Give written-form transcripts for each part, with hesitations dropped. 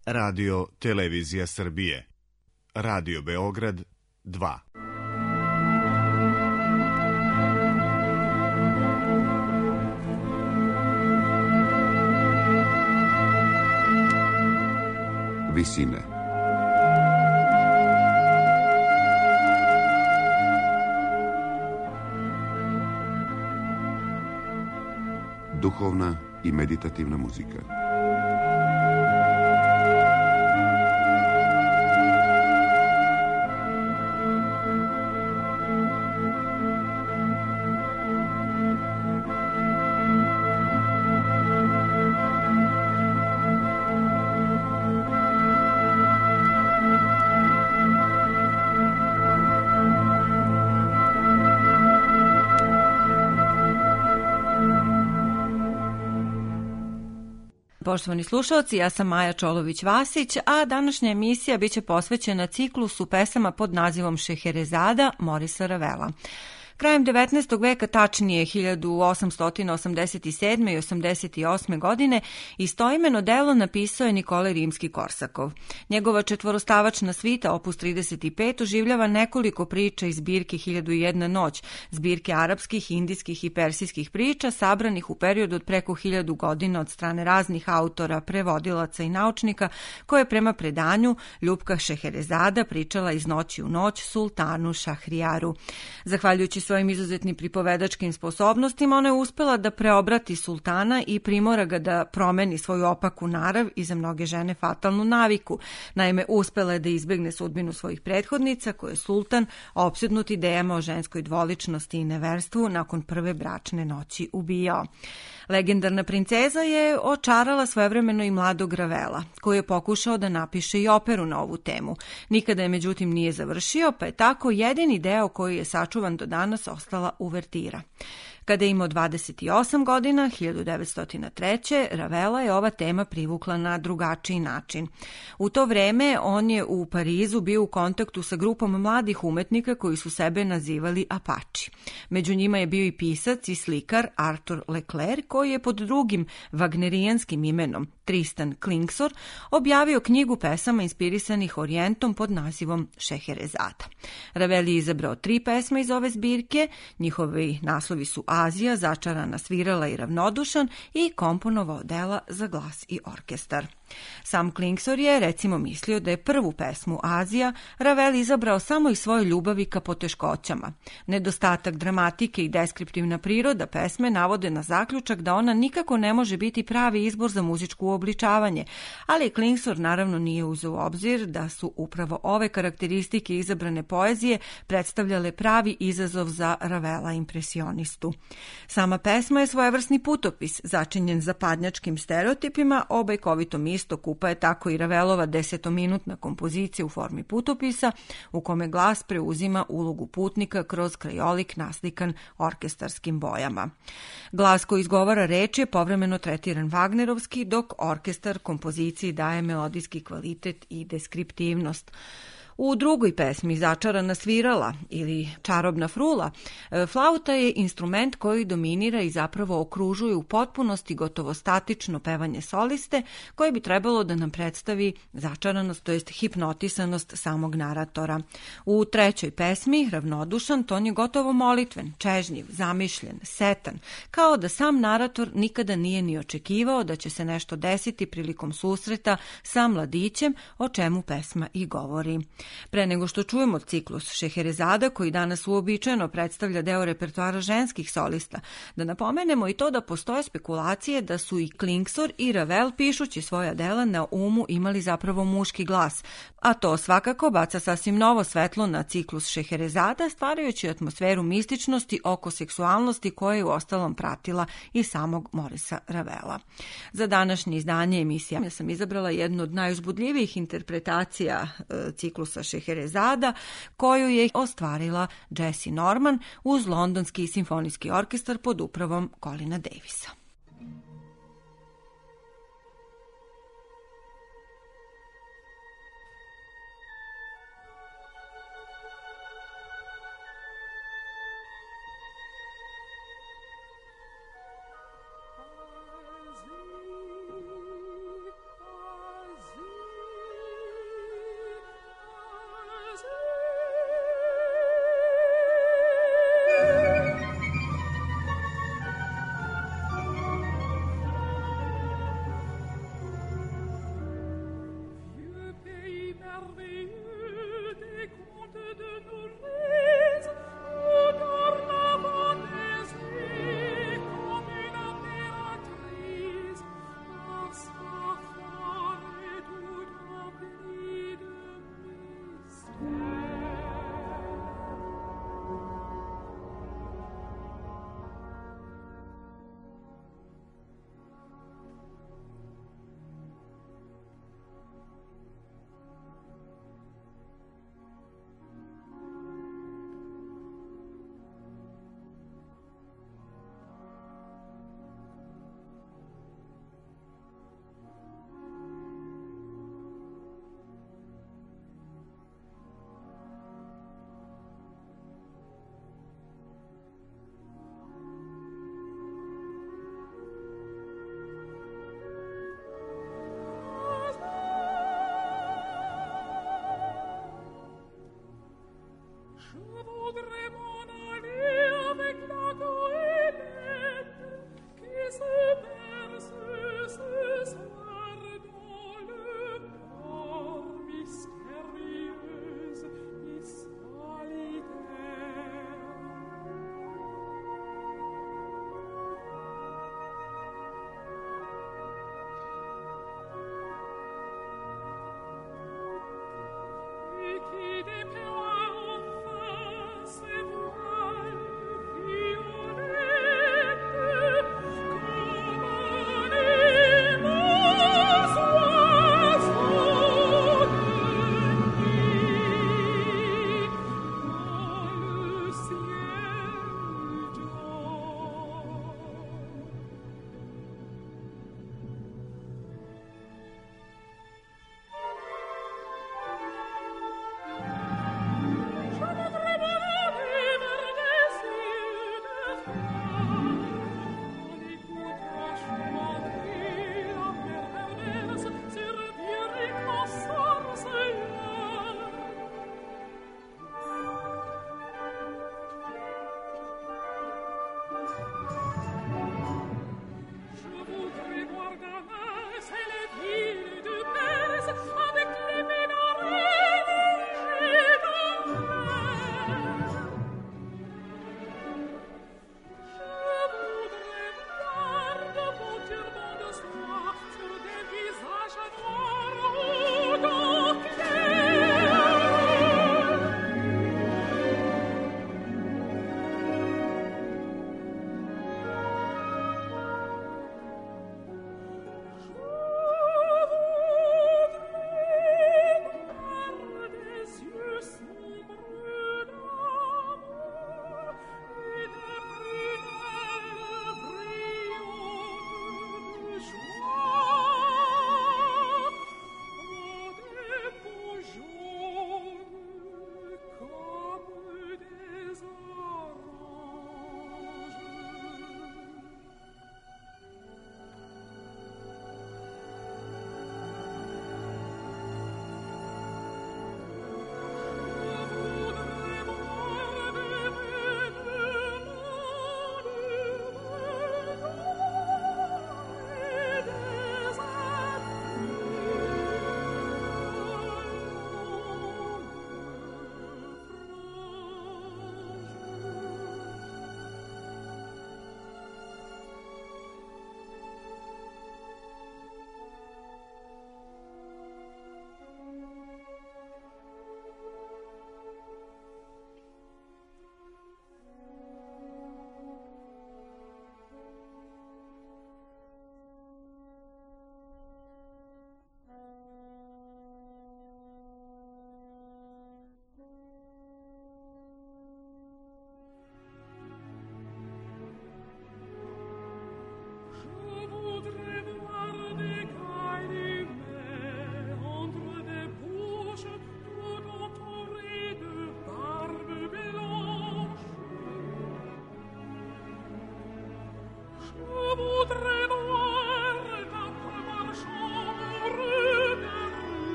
Radio Televizija Srbije, Radio Beograd 2. Visine. Duhovna i meditativna muzika. Poštovani slušalci, ja sam Maja Čolović-Vasić, a današnja emisija biće posvećena ciklusu pesama pod nazivom Šeherezada Morisa Ravela. Krajem 19. veka, tačnije 1887. i 88. godine, istoimeno delo napisao je Nikolaj Rimski-Korsakov. Njegova četvorostavačna svita, opus 35, oživljava nekoliko priča iz zbirke 1001 noć, zbirke arapskih, indijskih i persijskih priča, sabranih u periodu od preko 1000 godina od strane raznih autora, prevodilaca i naučnika, koje prema predanju Ljupka Šeherezada pričala iz noći u noć sultanu Šahrijaru. Zahvaljujući svojim izuzetnim pripovedačkim sposobnostima, ona je uspela da preobrati sultana i primora ga da promeni svoju opaku narav i za mnoge žene fatalnu naviku. Naime, uspela je da izbegne sudbinu svojih prethodnica, koje je sultan, opsednut idejama o ženskoj dvoličnosti i neverstvu, nakon prve bračne noći ubijao. Legendarna princeza je očarala svojevremeno i mladog Ravela, koji je pokušao da napiše i operu na ovu temu. Nikada je međutim nije završio, pa je tako jedini deo koji je sačuvan do danas ostala uvertira. Kada je imao 28 godina, 1903. Ravela je ova tema privukla na drugačiji način. U to vreme on je u Parizu bio u kontaktu sa grupom mladih umetnika koji su sebe nazivali Apači. Među njima je bio i pisac i slikar Arthur Leclerc, koji je pod drugim wagnerijanskim imenom Tristan Klingsor objavio knjigu pesama inspirisanih Orijentom pod nazivom Šeherezada. Ravel je izabrao 3 pesme iz ove zbirke, njihovi naslovi su Azija, Začarana svirala i Ravnodušan i komponovao dela za glas i orkestar. Sam Klingsor je recimo mislio da je prvu pesmu Azija Ravel izabrao samo iz svoje ljubavi ka poteškoćama. Nedostatak dramatike i deskriptivna priroda pesme navode na zaključak da ona nikako ne može biti pravi izbor za muzičko uobličavanje, ali Klingsor naravno nije uzeo u obzir da su upravo ove karakteristike izabrane poezije predstavljale pravi izazov za Ravela impresionistu. Sama pesma je svojevrsni putopis, začinjen zapadnjačkim stereotipima o bajkovitom istoku, pa je tako i Ravelova 10-minutna kompozicija u formi putopisa, u kome glas preuzima ulogu putnika kroz krajolik naslikan orkestarskim bojama. Glas koji izgovara reči je povremeno tretiran Wagnerovski, dok orkestar kompoziciji daje melodijski kvalitet i deskriptivnost. U drugoj pesmi, Začarana svirala ili Čarobna frula, flauta je instrument koji dominira i zapravo okružuje u potpunosti gotovo statično pevanje soliste, koje bi trebalo da nam predstavi začaranost, to jest hipnotisanost samog naratora. U trećoj pesmi, Ravnodušan, ton je gotovo molitven, čežnjiv, zamišljen, setan, kao da sam narator nikada nije ni očekivao da će se nešto desiti prilikom susreta sa mladićem, o čemu pesma i govori. Pre nego što čujemo ciklus Šeherezada, koji danas uobičajeno predstavlja deo repertoara ženskih solista, da napomenemo i to da postoje spekulacije da su i Klingsor i Ravel, pišući svoja dela, na umu imali zapravo muški glas, a to svakako baca sasvim novo svetlo na ciklus Šeherezada, stvarajući atmosferu mističnosti oko seksualnosti koja je uostalom pratila i samog Morisa Ravela. Za današnje izdanje emisija sam izabrala jednu od najuzbudljivijih interpretacija ciklusa Šeherezada, koju je ostvarila Jessie Norman uz Londonski simfonijski orkestar pod upravom Colina Davisa. Azir, Azir.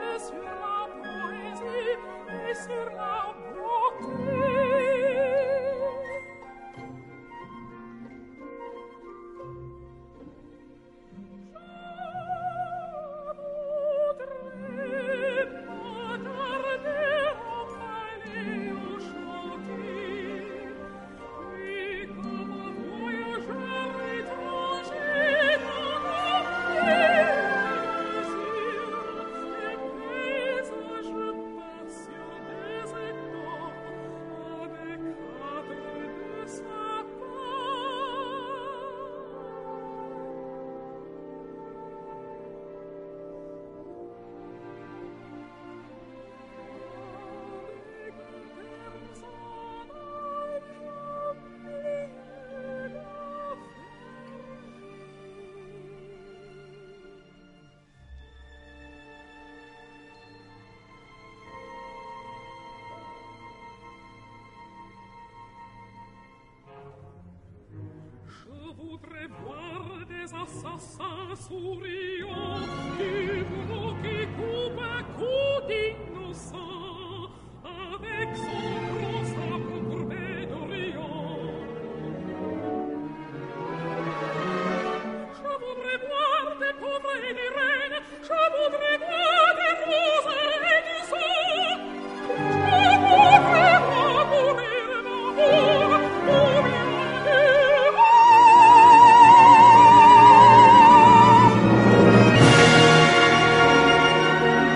voudrais voir des assassins souriants qui coupe un coup d'innocent avec son gros sabre courbé d'Orient. Je voudrais voir des pauvres et des reines, je voudrais voir des roses et du sang. Je voudrais voir mourir d'amour ou bien de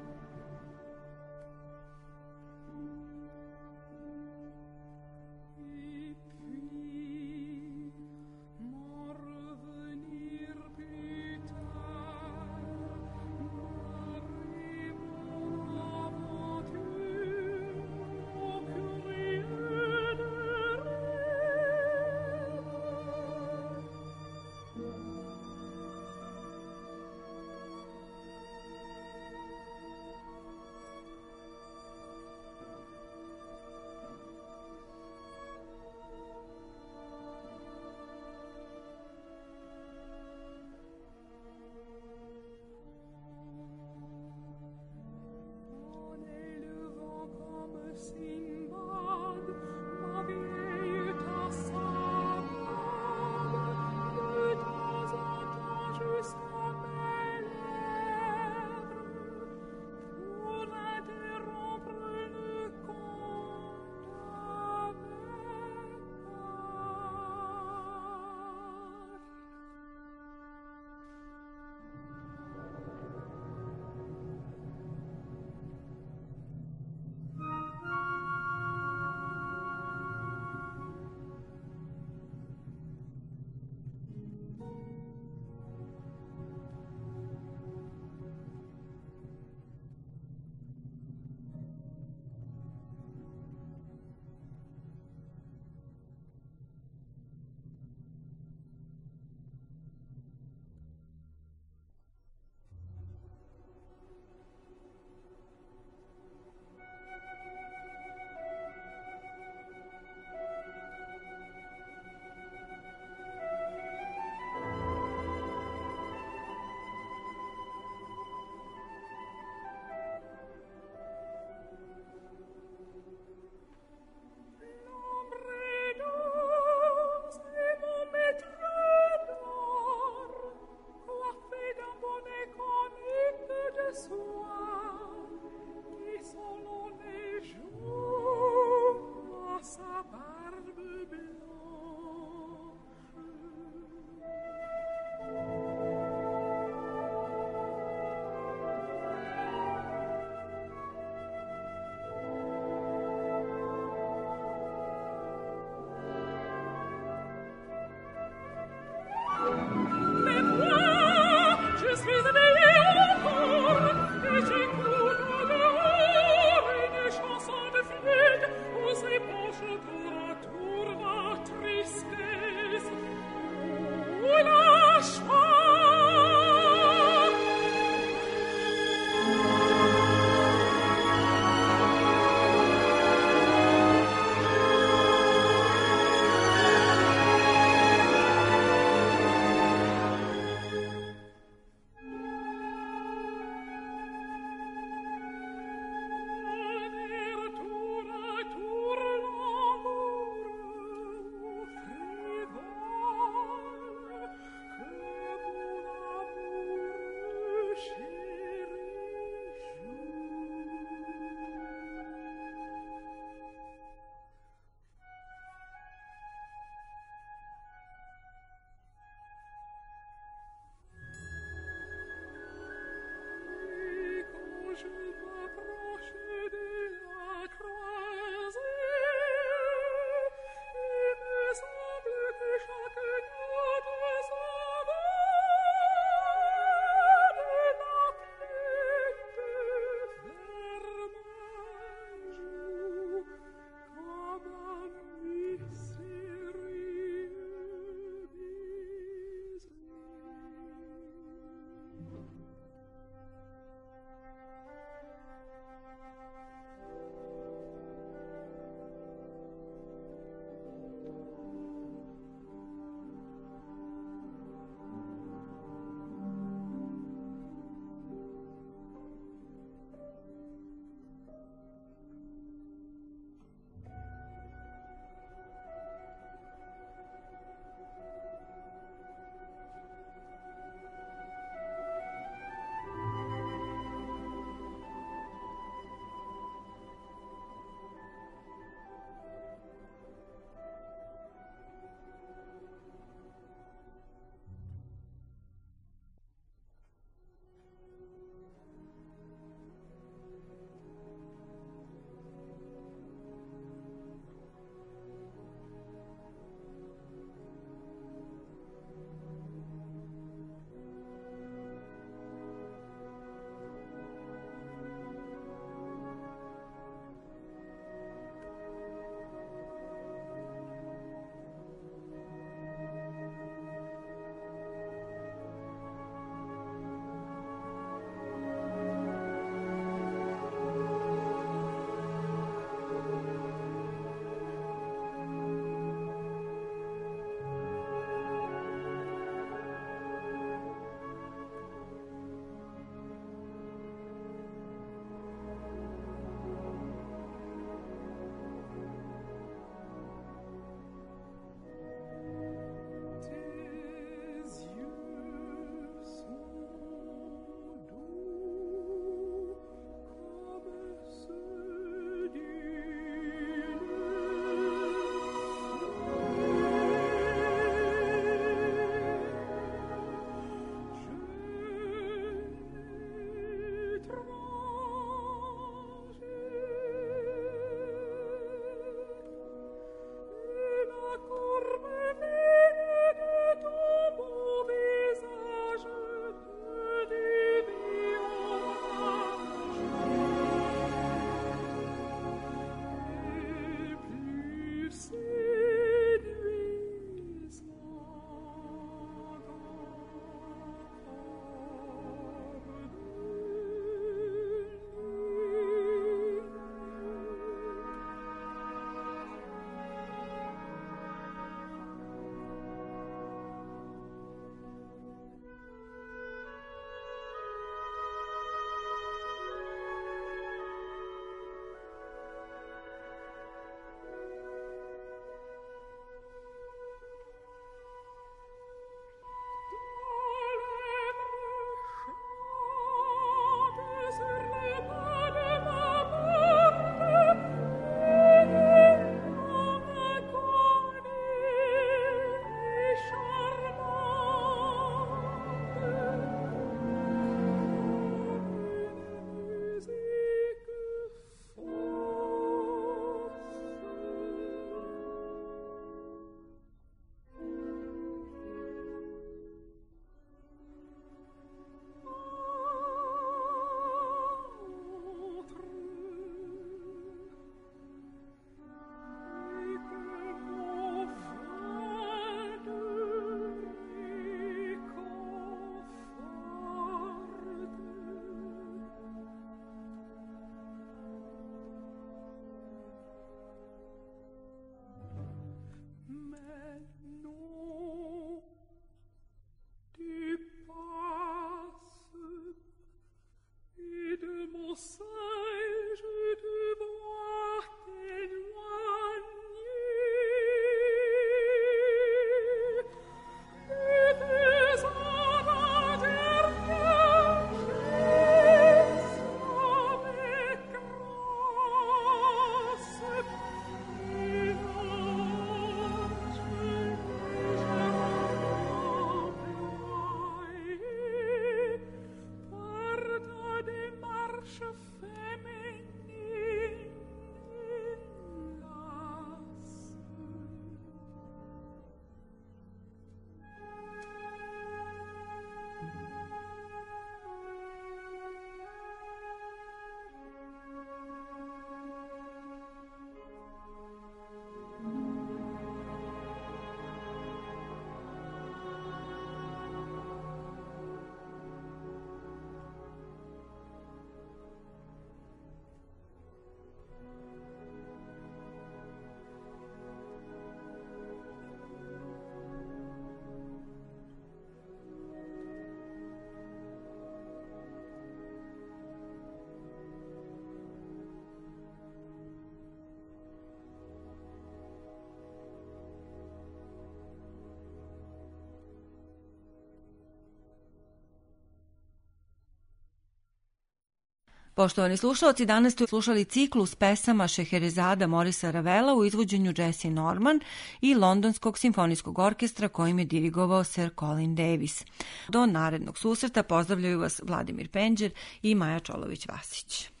Poštovani slušalci, danas ste slušali ciklus pesama Šeherezada Morisa Ravela u izvođenju Jessie Norman i Londonskog simfonijskog orkestra kojim je dirigovao Sir Colin Davis. Do narednog susreta pozdravljaju vas Vladimir Penđer i Maja Čolović-Vasić.